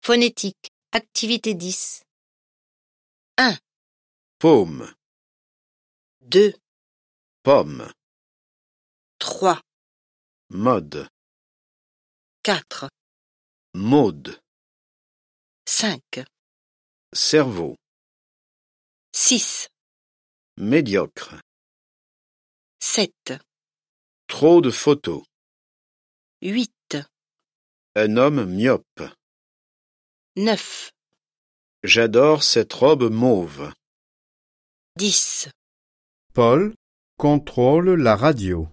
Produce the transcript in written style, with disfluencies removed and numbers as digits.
Phonétique. Activité 10. 1, Paume, 2, pomme, 3, mode, 4, maude, 5, cerveau, 6, médiocre, 7, trop de photos, 8, un homme myope. 9, J'adore cette robe mauve. 10. Paul contrôle la radio.